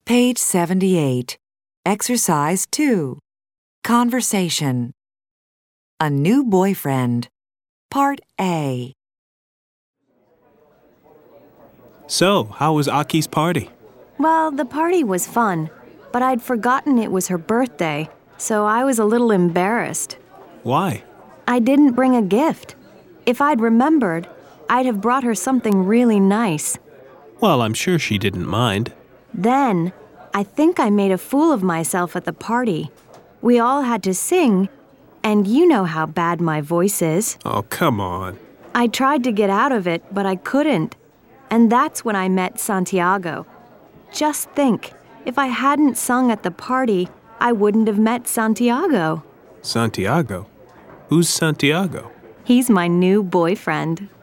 Page 78. Exercise 2. Conversation. A new boyfriend. Part A. So, how was Aki's party? Well, the party was fun, but I'd forgotten it was her birthday, so I was a little embarrassed. Why? I didn't bring a gift. If I'd remembered, I'd have brought her something really nice. Well, I'm sure she didn't mind. Then, I think I made a fool of myself at the party. We all had to sing, and you know how bad my voice is. Oh, come on. I tried to get out of it, but I couldn't. And that's when I met Santiago. Just think, if I hadn't sung at the party, I wouldn't have met Santiago. Santiago? Who's Santiago? He's my new boyfriend.